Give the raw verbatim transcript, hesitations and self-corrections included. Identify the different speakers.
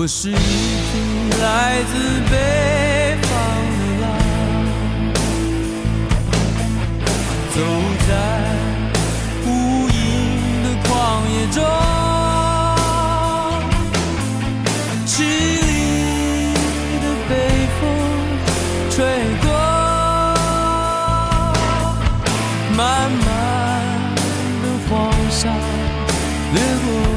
Speaker 1: 是一匹来自北方的狼，走在无垠的旷野中，凄厉的北风吹过，漫漫的黄沙掠过。